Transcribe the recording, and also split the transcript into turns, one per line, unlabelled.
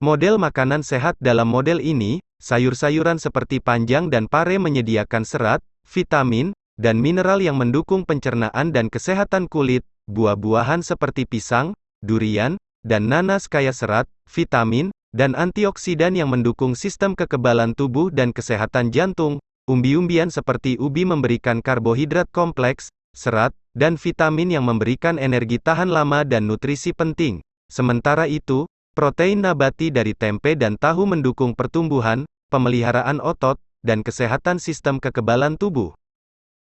Model makanan sehat dalam model ini, sayur-sayuran seperti panjang dan pare menyediakan serat, vitamin, dan mineral yang mendukung pencernaan dan kesehatan kulit. Buah-buahan seperti pisang, durian, dan nanas kaya serat, vitamin, dan antioksidan yang mendukung sistem kekebalan tubuh dan kesehatan jantung. Umbi-umbian seperti ubi memberikan karbohidrat kompleks, serat, dan vitamin yang memberikan energi tahan lama dan nutrisi penting. Sementara itu, protein nabati dari tempe dan tahu mendukung pertumbuhan, pemeliharaan otot, dan kesehatan sistem kekebalan tubuh.